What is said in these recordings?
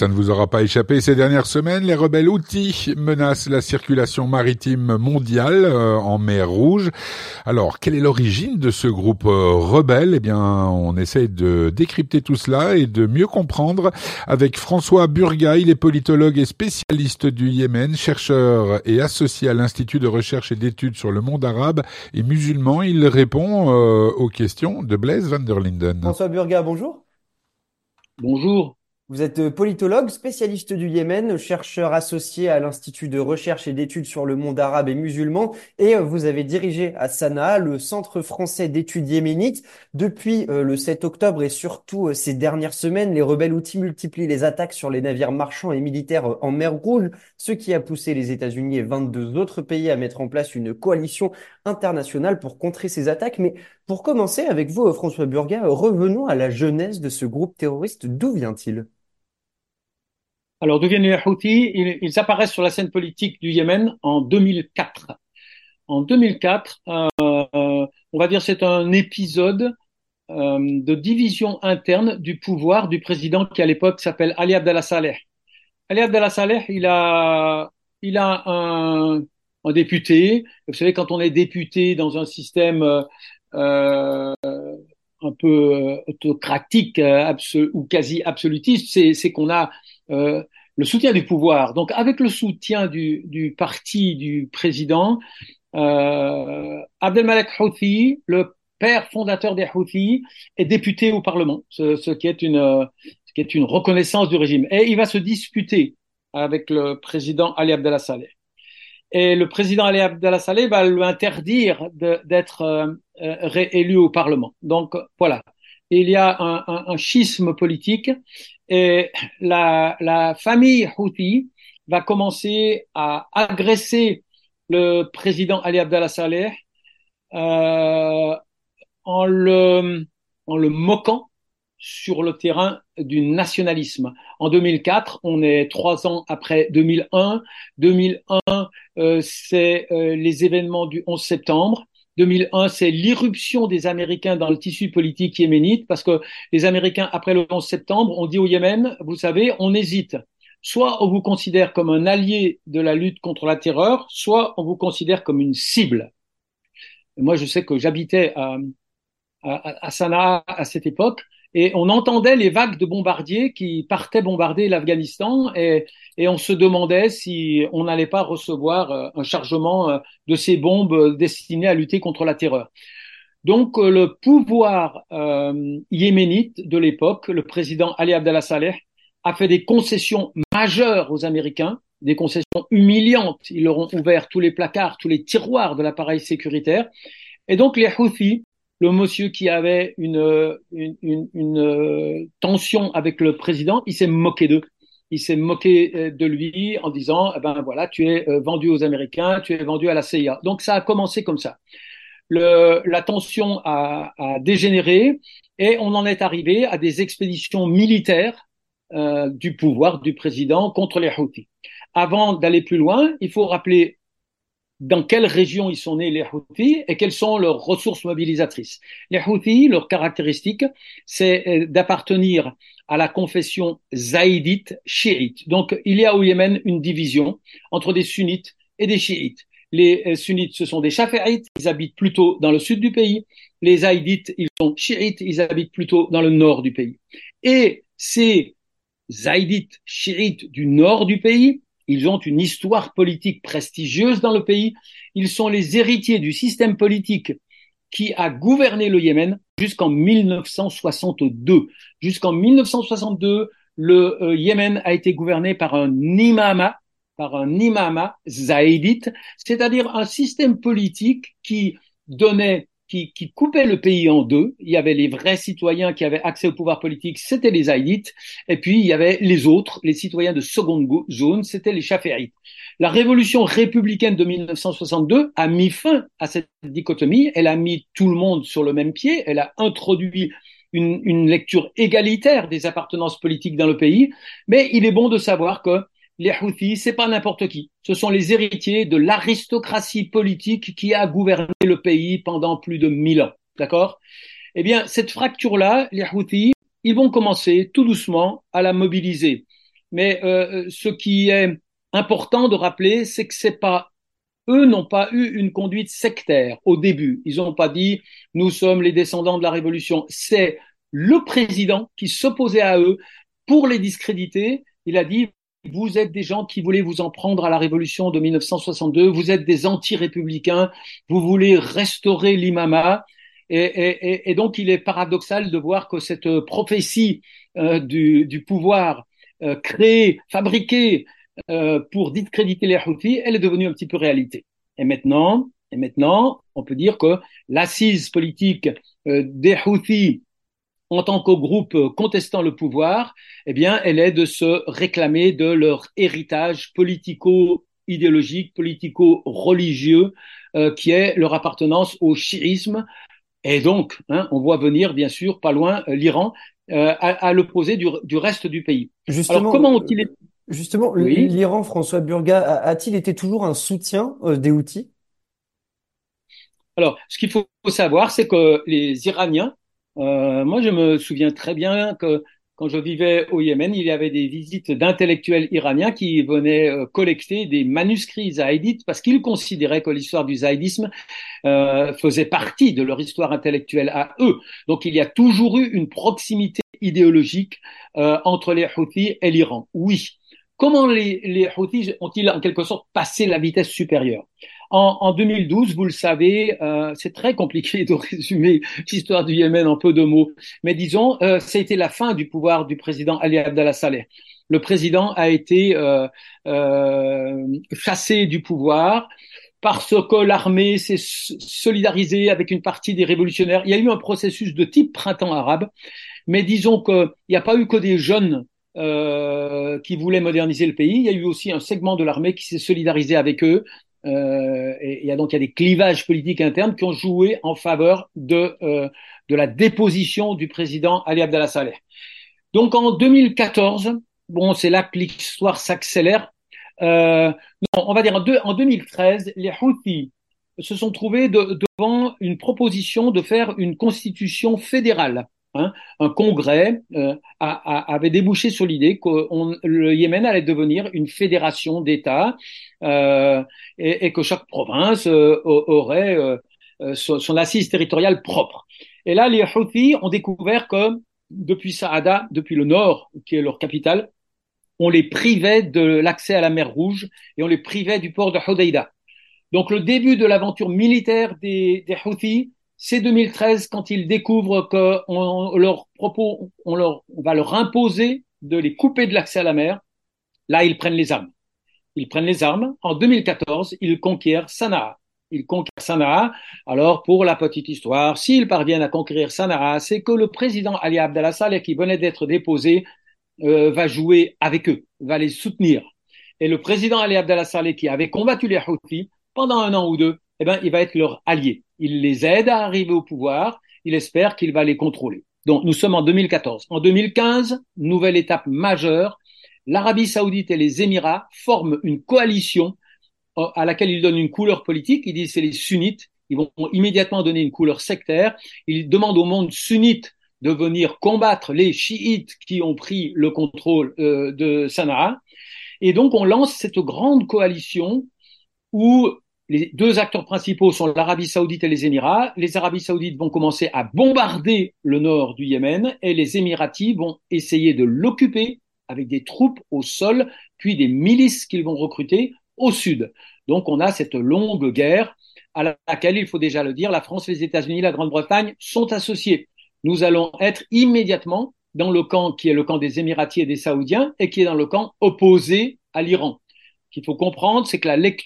Ça ne vous aura pas échappé ces dernières semaines, les rebelles Houthis menacent la circulation maritime mondiale en mer Rouge. Alors, quelle est l'origine de ce groupe rebelle? Eh bien, on essaye de décrypter tout cela et de mieux comprendre avec François Burga. Il est politologue et spécialiste du Yémen, chercheur et associé à l'Institut de recherche et d'études sur le monde arabe et musulman. Il répond aux questions de Blaise van der Linden. François Burga, bonjour. Bonjour. Vous êtes politologue, spécialiste du Yémen, chercheur associé à l'Institut de recherche et d'études sur le monde arabe et musulman, et vous avez dirigé à Sanaa le Centre français d'études yéménites. Depuis le 7 octobre et surtout ces dernières semaines, les rebelles Houthis multiplient les attaques sur les navires marchands et militaires en mer Rouge, ce qui a poussé les États-Unis et 22 autres pays à mettre en place une coalition internationale pour contrer ces attaques. Mais pour commencer avec vous, François Burga, revenons à la genèse de ce groupe terroriste. D'où vient-il? Alors, d'où viennent les Houthis? Ils apparaissent sur la scène politique du Yémen en 2004. En 2004, on va dire c'est un épisode de division interne du pouvoir du président qui à l'époque s'appelle Ali Abdallah Saleh. Ali Abdallah Saleh, il a un député. Vous savez, quand on est député dans un système euh, un peu autocratique ou quasi absolutiste, c'est qu'on a le soutien du pouvoir. Donc, avec le soutien du parti du président, Abdelmalek Houthi, le père fondateur des Houthis, est député au Parlement, ce qui est une reconnaissance du régime. Et il va se disputer avec le président Ali Abdallah Saleh. Et le président Ali Abdallah Saleh va lui interdire d'être réélu au Parlement. Donc voilà, il y a un schisme politique et la famille Houthi va commencer à agresser le président Ali Abdallah Saleh euh, en le moquant sur le terrain du nationalisme. En 2004, on est 3 ans après 2001. 2001, c'est les événements du 11 septembre. 2001, c'est l'irruption des Américains dans le tissu politique yéménite, parce que les Américains, après le 11 septembre, ont dit au Yémen, vous savez, on hésite. Soit on vous considère comme un allié de la lutte contre la terreur, soit on vous considère comme une cible. Et moi, je sais que j'habitais à Sanaa à cette époque, et on entendait les vagues de bombardiers qui partaient bombarder l'Afghanistan, et on se demandait si on n'allait pas recevoir un chargement de ces bombes destinées à lutter contre la terreur. Donc le pouvoir yéménite de l'époque, le président Ali Abdallah Saleh, a fait des concessions majeures aux Américains, des concessions humiliantes. Ils leur ont ouvert tous les placards, tous les tiroirs de l'appareil sécuritaire. Et donc les Houthis, le monsieur qui avait une tension avec le président, il s'est moqué d'eux. Il s'est moqué de lui en disant, eh ben voilà, tu es vendu aux Américains, tu es vendu à la CIA. Donc ça a commencé comme ça. La tension a dégénéré et on en est arrivé à des expéditions militaires du pouvoir du président contre les Houthis. Avant d'aller plus loin, il faut rappeler dans quelle région ils sont nés les Houthis et quelles sont leurs ressources mobilisatrices. Les Houthis, leur caractéristique, c'est d'appartenir à la confession zaïdite chiite. Donc, il y a au Yémen une division entre des sunnites et des chiites. Les sunnites, ce sont des chafi'ites, ils habitent plutôt dans le sud du pays. Les zaïdites, ils sont chiites, ils habitent plutôt dans le nord du pays. Et ces zaïdites chiites du nord du pays, ils ont une histoire politique prestigieuse dans le pays. Ils sont les héritiers du système politique qui a gouverné le Yémen jusqu'en 1962. Jusqu'en 1962, le Yémen a été gouverné par un imama zaïdite, c'est-à-dire un système politique qui coupait le pays en deux. Il y avait les vrais citoyens qui avaient accès au pouvoir politique, c'était les zaïdites, et puis il y avait les autres, les citoyens de seconde zone, c'était les chafi'ites. La révolution républicaine de 1962 a mis fin à cette dichotomie, elle a mis tout le monde sur le même pied, elle a introduit une lecture égalitaire des appartenances politiques dans le pays, mais il est bon de savoir que les Houthis, c'est pas n'importe qui. Ce sont les héritiers de l'aristocratie politique qui a gouverné le pays pendant plus de 1000 ans. D'accord? Eh bien, cette fracture-là, les Houthis, ils vont commencer tout doucement à la mobiliser. Mais ce qui est important de rappeler, c'est que c'est pas eux n'ont pas eu une conduite sectaire au début. Ils n'ont pas dit nous sommes les descendants de la révolution. C'est le président qui s'opposait à eux pour les discréditer. Il a dit vous êtes des gens qui voulaient vous en prendre à la révolution de 1962, vous êtes des anti-républicains, vous voulez restaurer l'imama. Et donc il est paradoxal de voir que cette prophétie du pouvoir créée, fabriquée pour discréditer les Houthis, elle est devenue un petit peu réalité. Et maintenant, on peut dire que l'assise politique des Houthis en tant que groupe contestant le pouvoir, eh bien, elle est de se réclamer de leur héritage politico-idéologique, politico-religieux, qui est leur appartenance au chiisme. Et donc, on voit venir, bien sûr, pas loin, l'Iran, à l'opposé du reste du pays. Alors, Justement, comment ont-ils... Oui. l'Iran, François Burga, a-t-il été toujours un soutien des Houthis? Alors, ce qu'il faut savoir, c'est que les Iraniens, moi je me souviens très bien que quand je vivais au Yémen, il y avait des visites d'intellectuels iraniens qui venaient collecter des manuscrits zaïdites parce qu'ils considéraient que l'histoire du zaïdisme faisait partie de leur histoire intellectuelle à eux. Donc il y a toujours eu une proximité idéologique entre les Houthis et l'Iran. Oui. Comment les Houthis ont-ils en quelque sorte passé la vitesse supérieure? En 2012, vous le savez, c'est très compliqué de résumer l'histoire du Yémen en peu de mots, mais disons, ça a été la fin du pouvoir du président Ali Abdallah Saleh. Le président a été chassé du pouvoir parce que l'armée s'est solidarisée avec une partie des révolutionnaires. Il y a eu un processus de type printemps arabe, mais disons qu'il n'y a pas eu que des jeunes qui voulaient moderniser le pays. Il y a eu aussi un segment de l'armée qui s'est solidarisé avec eux. Et il y a des clivages politiques internes qui ont joué en faveur de la déposition du président Ali Abdallah Saleh. Donc en 2014, bon, c'est là que l'histoire s'accélère. Non, on va dire en 2013, les Houthis se sont trouvés devant une proposition de faire une constitution fédérale. Un congrès avait débouché sur l'idée que le Yémen allait devenir une fédération d'États et que chaque province aurait son assise territoriale propre. Et là, les Houthis ont découvert que depuis Saada, depuis le nord, qui est leur capitale, on les privait de l'accès à la mer Rouge et on les privait du port de Hodeïda. Donc le début de l'aventure militaire des Houthis, c'est 2013 quand ils découvrent qu'on va leur imposer de les couper de l'accès à la mer. Là, ils prennent les armes. Ils prennent les armes. En 2014, ils conquièrent Sanaa. Ils conquièrent Sanaa. Alors, pour la petite histoire, s'ils parviennent à conquérir Sanaa, c'est que le président Ali Abdallah Saleh, qui venait d'être déposé, va jouer avec eux, va les soutenir. Et le président Ali Abdallah Saleh, qui avait combattu les Houthis pendant 1 an ou 2, eh ben, il va être leur allié. Il les aide à arriver au pouvoir. Il espère qu'il va les contrôler. Donc, nous sommes en 2014. En 2015, nouvelle étape majeure, l'Arabie Saoudite et les Émirats forment une coalition à laquelle ils donnent une couleur politique. Ils disent c'est les sunnites. Ils vont immédiatement donner une couleur sectaire. Ils demandent au monde sunnite de venir combattre les chiites qui ont pris le contrôle de Sanaa. Et donc, on lance cette grande coalition où les deux acteurs principaux sont l'Arabie Saoudite et les Émirats. Les Arabies Saoudites vont commencer à bombarder le nord du Yémen et les Émiratis vont essayer de l'occuper avec des troupes au sol, puis des milices qu'ils vont recruter au sud. Donc, on a cette longue guerre à laquelle, il faut déjà le dire, la France, les États-Unis, la Grande-Bretagne sont associés. Nous allons être immédiatement dans le camp qui est le camp des Émiratis et des Saoudiens et qui est dans le camp opposé à l'Iran. Ce qu'il faut comprendre, c'est que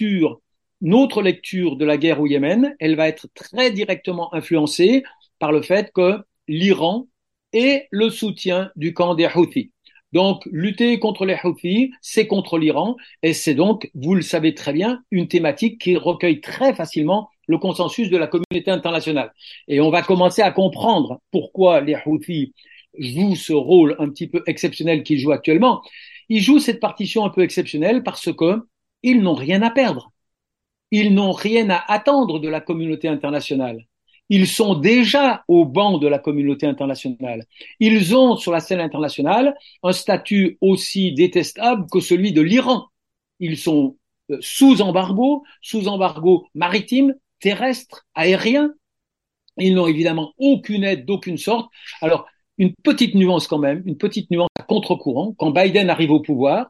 notre lecture de la guerre au Yémen, elle va être très directement influencée par le fait que l'Iran est le soutien du camp des Houthis. Donc, lutter contre les Houthis, c'est contre l'Iran, et c'est donc, vous le savez très bien, une thématique qui recueille très facilement le consensus de la communauté internationale. Et on va commencer à comprendre pourquoi les Houthis jouent ce rôle un petit peu exceptionnel qu'ils jouent actuellement. Ils jouent cette partition un peu exceptionnelle parce que ils n'ont rien à perdre. Ils n'ont rien à attendre de la communauté internationale. Ils sont déjà au banc de la communauté internationale. Ils ont sur la scène internationale un statut aussi détestable que celui de l'Iran. Ils sont sous embargo maritime, terrestre, aérien. Ils n'ont évidemment aucune aide d'aucune sorte. Alors, une petite nuance quand même, une petite nuance à contre-courant. Quand Biden arrive au pouvoir,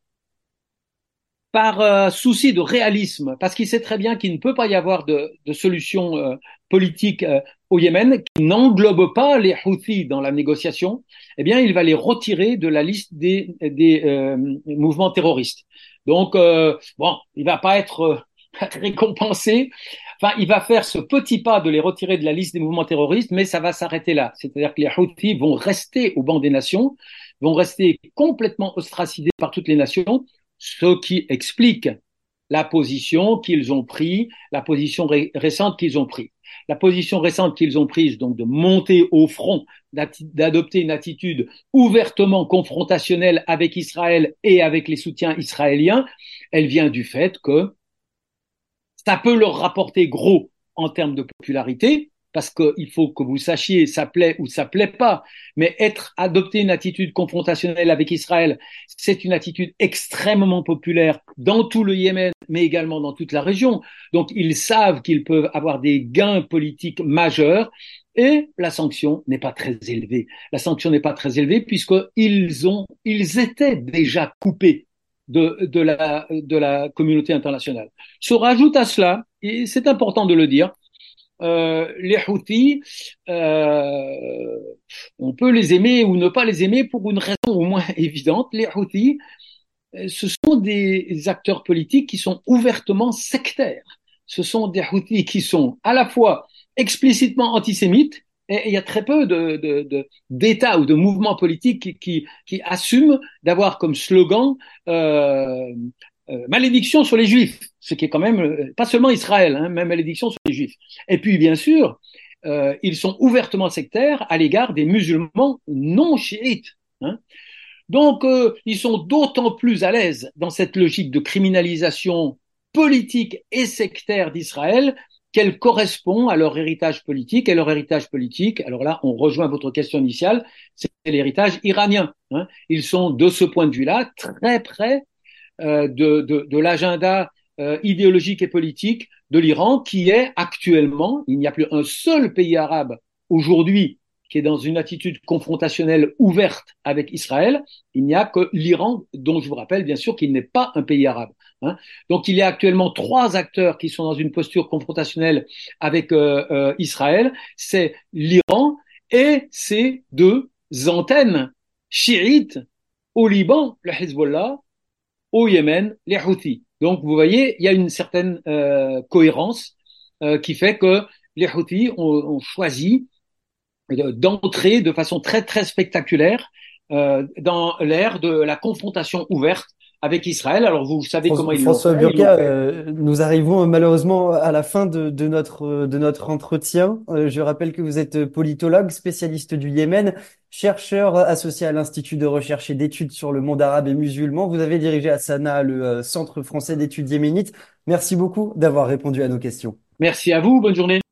par souci de réalisme, parce qu'il sait très bien qu'il ne peut pas y avoir de solution politique au Yémen qui n'englobe pas les Houthis dans la négociation, eh bien, il va les retirer de la liste des mouvements terroristes. Donc, bon, il va pas être récompensé. Enfin, il va faire ce petit pas de les retirer de la liste des mouvements terroristes, mais ça va s'arrêter là. C'est-à-dire que les Houthis vont rester au banc des nations, vont rester complètement ostracisés par toutes les nations, ce qui explique la position qu'ils ont prise, la position récente qu'ils ont prise. La position récente qu'ils ont prise, donc de monter au front, d'adopter une attitude ouvertement confrontationnelle avec Israël et avec les soutiens israéliens, elle vient du fait que ça peut leur rapporter gros en termes de popularité, parce qu'il faut que vous sachiez ça plaît ou ça plaît pas, mais adopter une attitude confrontationnelle avec Israël, c'est une attitude extrêmement populaire dans tout le Yémen, mais également dans toute la région. Donc ils savent qu'ils peuvent avoir des gains politiques majeurs. Et la sanction n'est pas très élevée. La sanction n'est pas très élevée puisqu'ils étaient déjà coupés de la communauté internationale. Se rajoute à cela, et c'est important de le dire, les Houthis, on peut les aimer ou ne pas les aimer pour une raison au moins évidente. Les Houthis, ce sont des acteurs politiques qui sont ouvertement sectaires. Ce sont des Houthis qui sont à la fois explicitement antisémites, et il y a très peu d'États ou de mouvements politiques qui assument d'avoir comme slogan malédiction sur les Juifs, ce qui est quand même pas seulement Israël, hein, même malédiction sur les Juifs. Et puis bien sûr, ils sont ouvertement sectaires à l'égard des musulmans non chiites. Hein. Donc, ils sont d'autant plus à l'aise dans cette logique de criminalisation politique et sectaire d'Israël qu'elle correspond à leur héritage politique. Et leur héritage politique, alors là, on rejoint votre question initiale, c'est l'héritage iranien. Hein. Ils sont, de ce point de vue-là, très près de l'agenda idéologique et politique de l'Iran, qui est actuellement, il n'y a plus un seul pays arabe aujourd'hui qui est dans une attitude confrontationnelle ouverte avec Israël, il n'y a que l'Iran, dont je vous rappelle bien sûr qu'il n'est pas un pays arabe. Hein. Donc il y a actuellement 3 acteurs qui sont dans une posture confrontationnelle avec Israël, c'est l'Iran et ses 2 antennes chiites au Liban, le Hezbollah, au Yémen, les Houthis. Donc vous voyez, il y a une certaine cohérence qui fait que les Houthis ont choisi d'entrer de façon très très spectaculaire dans l'ère de la confrontation ouverte avec Israël. Alors vous savez comment ils l'ont François fait. Burqa, nous arrivons malheureusement à la fin de notre entretien. Je rappelle que vous êtes politologue, spécialiste du Yémen, chercheur associé à l'Institut de recherche et d'études sur le monde arabe et musulman. Vous avez dirigé à Sanaa le Centre français d'études yéménites. Merci beaucoup d'avoir répondu à nos questions. Merci à vous, bonne journée.